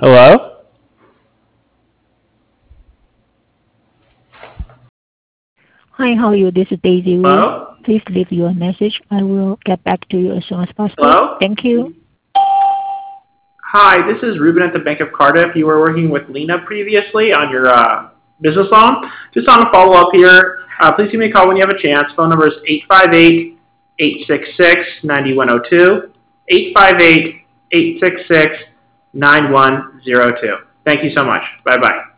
Hello? Hi, how are you? This is Daisy Lee. Hello? Please leave your message. I will get back to you as soon as possible. Hello? Thank you. Hi, this is Ruben at the Bank of Cardiff. You were working with Lena previously on your business loan. Just on a follow up here, please give me a call when you have a chance. Phone number is 858-866-9102. 858-866-9102. Thank you so much. Bye bye.